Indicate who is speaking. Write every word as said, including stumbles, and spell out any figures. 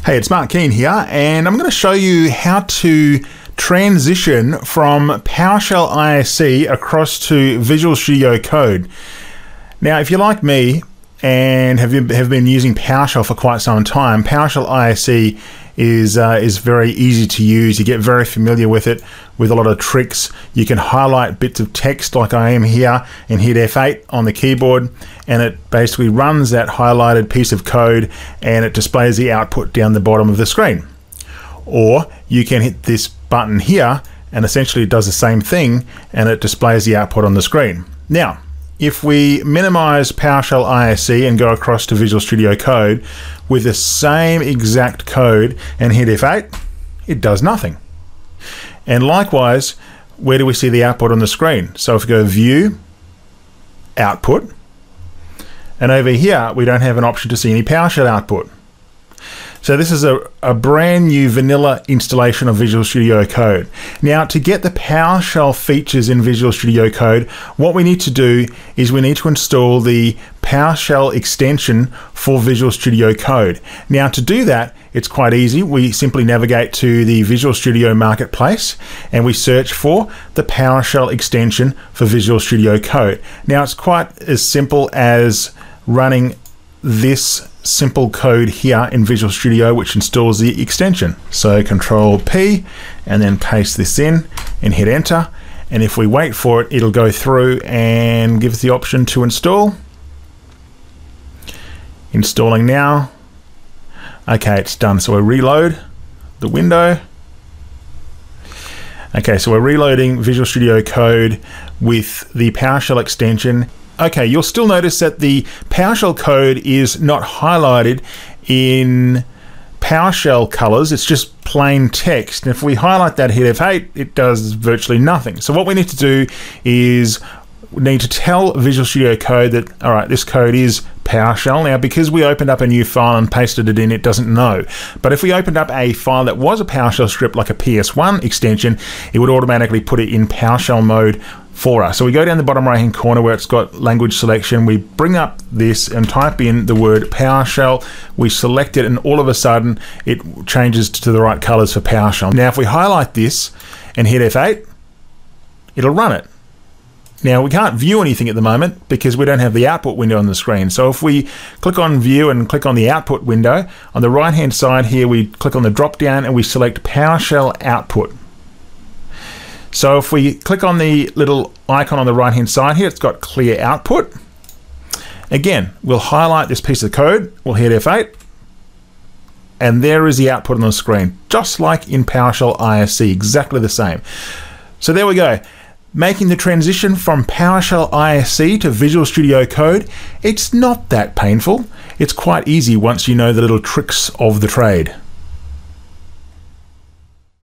Speaker 1: Hey, it's Mark Keane here, and I'm going to show you how to transition from PowerShell I S C across to Visual Studio Code. Now, if you're like me and have have been using PowerShell for quite some time, PowerShell I S C is uh, is very easy to use. You get very familiar with it with a lot of tricks. You can highlight bits of text like I am here and hit F eight on the keyboard, and it basically runs that highlighted piece of code and it displays the output down the bottom of the screen. Or you can hit this button here and essentially it does the same thing and it displays the output on the screen. Now, if we minimize PowerShell I S C and go across to Visual Studio Code with the same exact code and hit F eight, it does nothing. And likewise, where do we see the output on the screen? So if we go View, Output, and over here we don't have an option to see any PowerShell output. So this is a, a brand new vanilla installation of Visual Studio Code. Now, to get the PowerShell features in Visual Studio Code, what we need to do is we need to install the PowerShell extension for Visual Studio Code. Now, to do that, it's quite easy. We simply navigate to the Visual Studio Marketplace and we search for the PowerShell extension for Visual Studio Code. Now, it's quite as simple as running this simple code here in Visual Studio which installs the extension. So Control P and then paste this in and hit enter, and if we wait for it, it'll go through and give us the option to install. Installing now. Okay, it's done. So we'll reload the window. Okay, so we're reloading Visual Studio Code with the PowerShell extension. Okay, you'll still notice that the PowerShell code is not highlighted in PowerShell colors, it's just plain text. And if we highlight that, hit F eight, it does virtually nothing. So what we need to do is we need to tell Visual Studio Code that, all right, this code is PowerShell. Now, because we opened up a new file and pasted it in, it doesn't know. But if we opened up a file that was a PowerShell script, like a P S one extension, it would automatically put it in PowerShell mode for us. So we go down the bottom right hand corner where it's got language selection, we bring up this and type in the word PowerShell, we select it, and all of a sudden it changes to the right colors for PowerShell. Now if we highlight this and hit F eight, it'll run it. Now we can't view anything at the moment because we don't have the output window on the screen. So if we click on View and click on the output window, on the right hand side here we click on the drop down and we select PowerShell Output. So if we click on the little icon on the right hand side here, it's got Clear Output. Again, we'll highlight this piece of code, we'll hit F eight, and there is the output on the screen, just like in PowerShell I S C, exactly the same. So there we go. Making the transition from PowerShell I S C to Visual Studio Code, it's not that painful. It's quite easy once you know the little tricks of the trade.